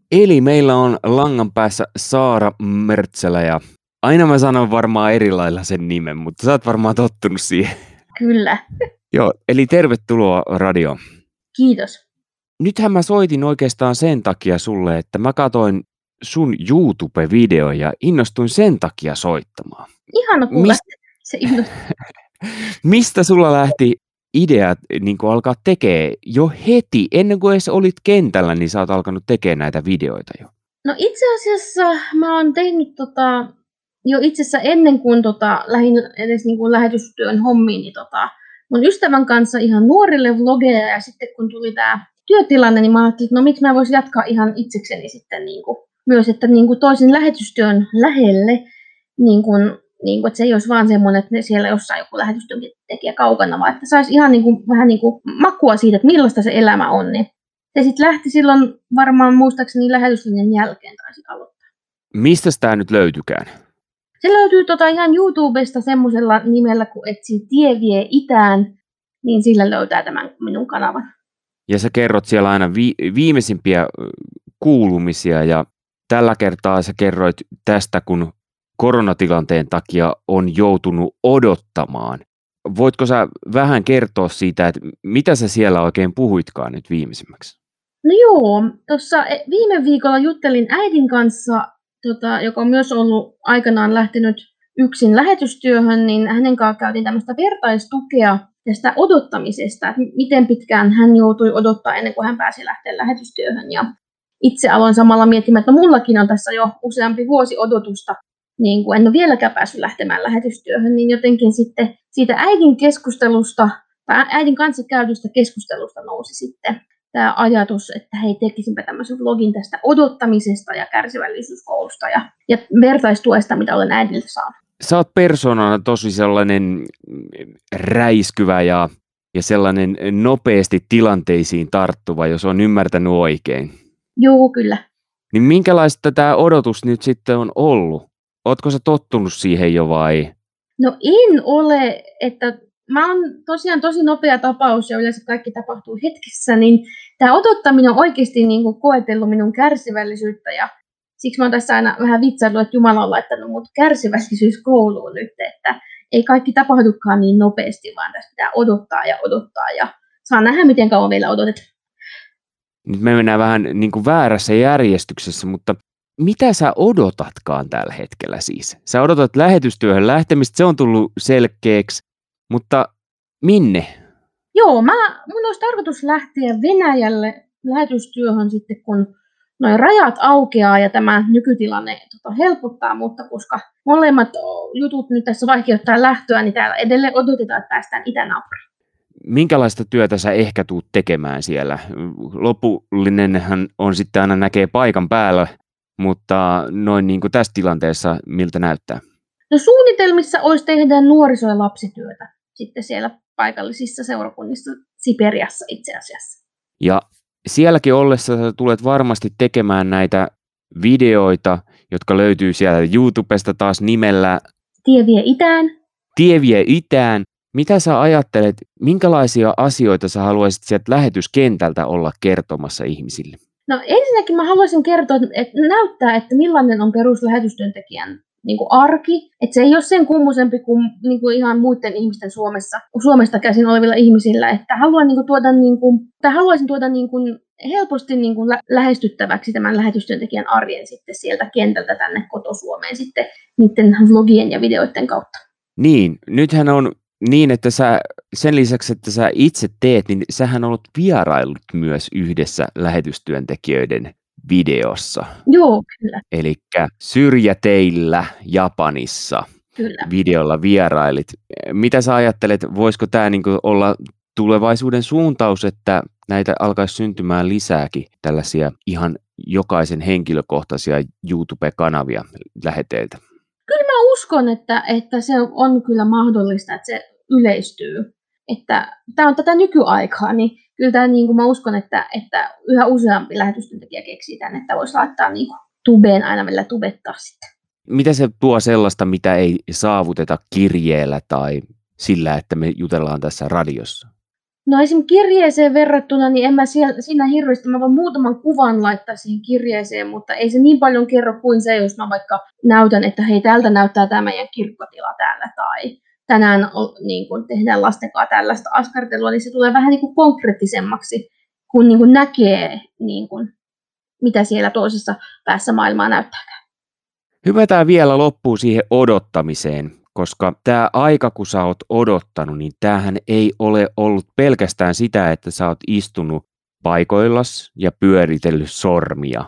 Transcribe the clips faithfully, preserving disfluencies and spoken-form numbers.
Eli meillä on langan päässä Saara Mertselä ja aina mä sanon varmaan eri lailla sen nimen, mutta sä oot varmaan tottunut siihen. Kyllä. Joo, eli tervetuloa radioon. Kiitos. Nythän mä soitin oikeastaan sen takia sulle, että mä katoin sun YouTube-video ja innostuin sen takia soittamaan. Ihana kuulla, Mist- se innostuu. Mistä sulla lähti ideat niin kuin alkaa tekee jo heti, ennen kuin edes olit kentällä, niin sä oot alkanut tekemään näitä videoita jo? No itse asiassa mä oon tehnyt tota, jo itse asiassa ennen kuin tota, lähdin edes niin kuin lähetystyön hommiin, niin tota, mun ystävän kanssa ihan nuorille vlogeja, ja sitten kun tuli tää työtilanne, niin mä ajattelin, että no miksi mä voisin jatkaa ihan itsekseni sitten niin kuin, myös, että niin kuin toisin lähetystyön lähelle, niin kuin, niin kuin, että se ei olisi vaan semmoinen, että siellä jossain joku lähetystyöntekijä kaukana, vaan että saisi ihan niin kuin, vähän niin kuin makua siitä, että millaista se elämä on. Niin se sitten lähti silloin varmaan muistaakseni lähetyslinjan jälkeen taisi aloittaa. Mistä tämä nyt löytykään? Se löytyy tota ihan YouTubesta semmoisella nimellä, kun etsii Tie vie itään, niin sillä löytää tämän minun kanavan. Ja sä kerrot siellä aina vi- viimeisimpiä kuulumisia ja tällä kertaa sä kerroit tästä, kun koronatilanteen takia on joutunut odottamaan. Voitko sä vähän kertoa siitä, että mitä sä siellä oikein puhuitkaan nyt viimeisimmäksi? No joo, tuossa viime viikolla juttelin äidin kanssa, tota, joka on myös ollut aikanaan lähtenyt yksin lähetystyöhön, niin hänen kanssaan käytiin tämmöistä vertaistukea tästä odottamisesta, että miten pitkään hän joutui odottaa ennen kuin hän pääsi lähteä lähetystyöhön. Ja itse aloin samalla miettimään, että mullakin on tässä jo useampi vuosi odotusta, niin kuin en ole vieläkään päässyt lähtemään lähetystyöhön, niin jotenkin sitten siitä äidin keskustelusta, tai äidin kanssa käydystä keskustelusta nousi sitten tämä ajatus, että hei, tekisinpä tämmöisen vlogin tästä odottamisesta ja kärsivällisyyskoulusta ja, ja vertaistuesta, mitä olen äidiltä saanut. Sä oot persoonana tosi sellainen räiskyvä ja, ja sellainen nopeasti tilanteisiin tarttuva, jos on ymmärtänyt oikein. Joo, kyllä. Niin minkälaista tämä odotus nyt sitten on ollut? Ootko sä tottunut siihen jo vai? No en ole, että mä oon tosiaan tosi nopea tapaus ja yleensä kaikki tapahtuu hetkessä, niin tämä odottaminen on oikeasti niin kuin koetellut minun kärsivällisyyttä ja siksi mä oon tässä aina vähän vitsaillut, että Jumala on laittanut mut kärsivällisyyskouluun nyt, että ei kaikki tapahdukaan niin nopeasti, vaan tässä pitää odottaa ja odottaa ja saa nähdä, miten kauan vielä odotetaan. Nyt me mennään vähän niin kuin väärässä järjestyksessä, mutta mitä sä odotatkaan tällä hetkellä siis? Sä odotat lähetystyöhön lähtemistä, se on tullut selkeäksi, mutta minne? Joo, mä, mun olisi tarkoitus lähteä Venäjälle lähetystyöhön sitten, kun noin rajat aukeaa ja tämä nykytilanne tota, helpottaa, mutta koska molemmat jutut nyt tässä vaikeuttaa lähtöä, niin täällä edelleen odotetaan, että päästään itänaapuriin. Minkälaista työtä sä ehkä tuut tekemään siellä? Lopullinenhan on sitten aina näkee paikan päällä, mutta noin niin kuin tässä tilanteessa miltä näyttää? No suunnitelmissa olisi tehdä nuoriso- ja lapsityötä sitten siellä paikallisissa seurakunnissa Siperiassa itse asiassa. Ja sielläkin ollessa sä tulet varmasti tekemään näitä videoita, jotka löytyy siellä YouTubesta taas nimellä Tie vie itään. Tie vie itään. Mitä sä ajattelet, minkälaisia asioita sä haluaisit sieltä lähetyskentältä olla kertomassa ihmisille? No ensinnäkin mä haluaisin kertoa, että näyttää, että millainen on peruslähetystyöntekijän niin kuin arki. Että se ei ole sen kummusempi kuin, niin kuin ihan muiden ihmisten Suomessa, Suomesta käsin olevilla ihmisillä. Että haluan, niin kuin, tuoda, niin kuin, tai haluaisin tuoda niin kuin, helposti niin kuin, lä- lähestyttäväksi tämän lähetystyöntekijän arjen sitten sieltä kentältä tänne koto-Suomeen sitten niiden vlogien ja videoiden kautta. Niin, nythän on niin, että sä, sen lisäksi, että sä itse teet, niin sähän olet vierailut myös yhdessä lähetystyöntekijöiden videossa. Joo, kyllä. Elikkä Syrjäteillä Japanissa Kyllä. videolla vierailit. Mitä sä ajattelet, voisiko tämä niinku olla tulevaisuuden suuntaus, että näitä alkaisi syntymään lisääkin tällaisia ihan jokaisen henkilökohtaisia YouTube-kanavia läheteiltä? Kyllä mä uskon, että, että se on kyllä mahdollista, että se yleistyy. Että tämä on tätä nykyaikaa, niin kyllä tämä, niin kuin mä uskon, että, että yhä useampi lähetystyöntekijä keksii tämän, että voisi laittaa niin kuin tubeen aina vielä tubettaa sitten. Mitä se tuo sellaista, mitä ei saavuteta kirjeellä tai sillä, että me jutellaan tässä radiossa? No esim. Kirjeeseen verrattuna, niin en mä siellä, siinä hirveästi, mä vaan muutaman kuvan laittaa siihen kirjeeseen, mutta ei se niin paljon kerro kuin se, jos mä vaikka näytän, että hei, täältä näyttää tämä meidän kirkkotila täällä, tai tänään niin kun tehdään lastenkaan tällaista askartelua, niin se tulee vähän niin kuin konkreettisemmaksi, kun niin kun näkee, niin kun, mitä siellä toisessa päässä maailmaa näyttää. Hyvä tämä vielä loppuu siihen odottamiseen, koska tämä aika, kun sä oot odottanut, niin tämähän ei ole ollut pelkästään sitä, että sä oot istunut paikoillas ja pyöritellyt sormia,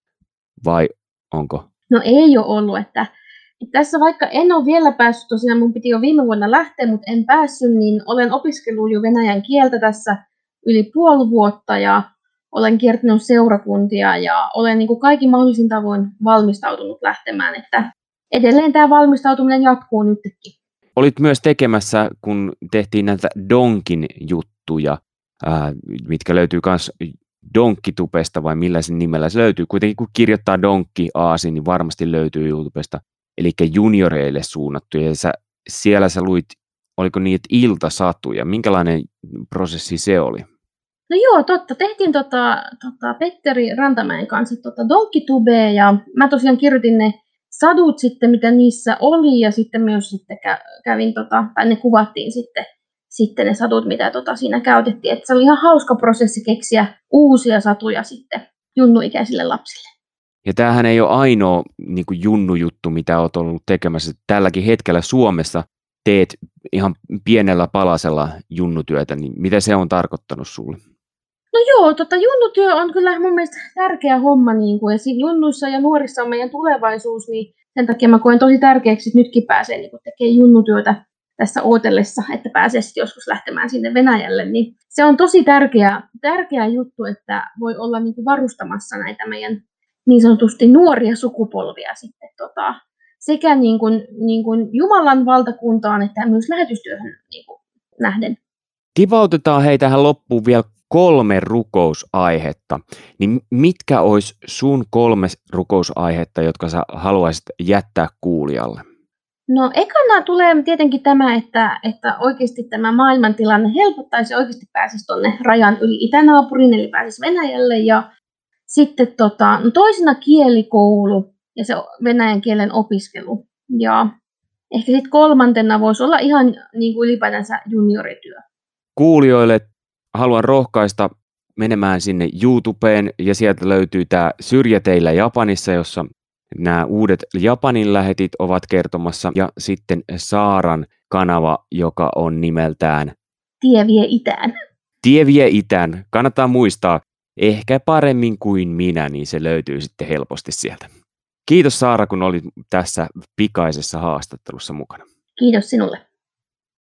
vai onko? No ei ole ollut, että, että tässä vaikka en ole vielä päässyt, tosiaan mun piti jo viime vuonna lähteä, mutta en päässyt, niin olen opiskellut jo venäjän kieltä tässä yli puoli vuotta ja olen kiertänyt seurakuntia ja olen niin kuin kaikin mahdollisin tavoin valmistautunut lähtemään, että edelleen tämä valmistautuminen jatkuu nytkin. Olit myös tekemässä, kun tehtiin näitä Donkin juttuja, ää, mitkä löytyy myös Donkkitubesta vai millä sen nimellä se löytyy. Kuitenkin kun kirjoittaa Donkki Aasi, niin varmasti löytyy YouTubesta, eli junioreille suunnattuja. Ja sä, siellä sä luit, oliko niitä iltasatuja, minkälainen prosessi se oli? No joo, totta. Tehtiin tota, tota Petteri Rantamäen kanssa tota Donkkitubea ja mä tosiaan kirjoitin ne sadut sitten, mitä niissä oli ja sitten myös sitten kävin, tota, tai ne kuvattiin sitten, sitten ne sadut, mitä tota siinä käytettiin. Et se oli ihan hauska prosessi keksiä uusia satuja sitten junnuikäisille lapsille. Ja tämähän ei ole ainoa niin kuin junnu-juttu, mitä olet ollut tekemässä. Tälläkin hetkellä Suomessa teet ihan pienellä palasella junnutyötä, niin mitä se on tarkoittanut sulle? No joo, tota, junnutyö on kyllä mun mielestä tärkeä homma, niin kuin, ja junnuissa ja nuorissa on meidän tulevaisuus, niin sen takia mä koen tosi tärkeäksi, että nytkin pääsee niin kuin, tekemään junnutyötä tässä ootellessa, että pääsee sitten joskus lähtemään sinne Venäjälle, niin se on tosi tärkeä, tärkeä juttu, että voi olla niin kuin varustamassa näitä meidän niin sanotusti nuoria sukupolvia sitten tota, sekä niin kuin, niin kuin Jumalan valtakuntaan että myös lähetystyöhön niin kuin nähden. Tipautetaan hei tähän loppuun vielä kolme rukousaihetta. Niin mitkä olisi sun kolme rukousaihetta, jotka sä haluaisit jättää kuulijalle? No ekana tulee tietenkin tämä, että, että oikeasti tämä maailmantilanne helpottaisi ja oikeasti pääsisi tuonne rajan yli itänaapuriin, eli pääsisi Venäjälle. Ja sitten tota, no toisena kielikoulu ja se venäjän kielen opiskelu. Ja ehkä sitten kolmantena voisi olla ihan niin kuin ylipäätänsä juniorityö. Kuulijoille haluan rohkaista menemään sinne YouTubeen ja sieltä löytyy tämä Syrjäteillä Japanissa, jossa nämä uudet Japanin lähetit ovat kertomassa ja sitten Saaran kanava, joka on nimeltään Tie vie itään. Tie vie itään. Kannattaa muistaa, ehkä paremmin kuin minä, niin se löytyy sitten helposti sieltä. Kiitos Saara, kun olit tässä pikaisessa haastattelussa mukana. Kiitos sinulle.